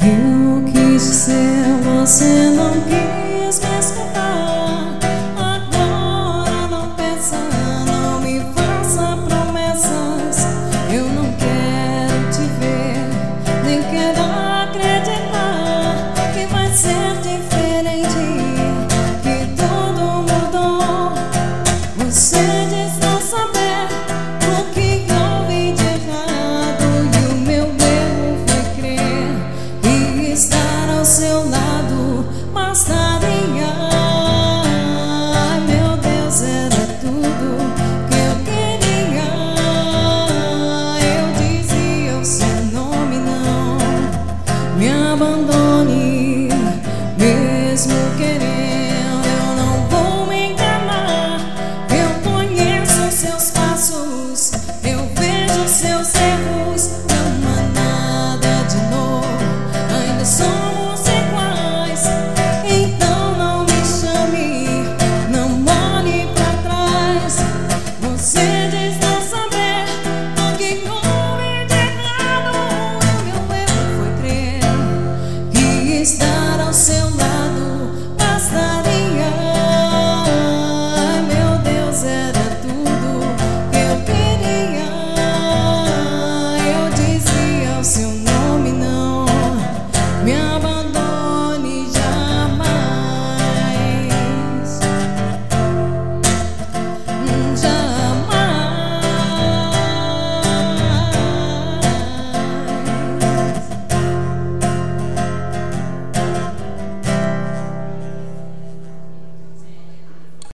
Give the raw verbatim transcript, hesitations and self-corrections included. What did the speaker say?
Eu quis dizer, você não quis me escutar. Agora não pensa, não me faça promessas. Eu não quero te ver, nem quero acreditar que vai ser diferente, que tudo mudou. Você diz não saber o que houve de errado, e o meu erro foi crer e estar ao seu lado mais tarde. Ai, meu Deus, era tudo que eu queria. Eu dizia o seu nome, não me abandone.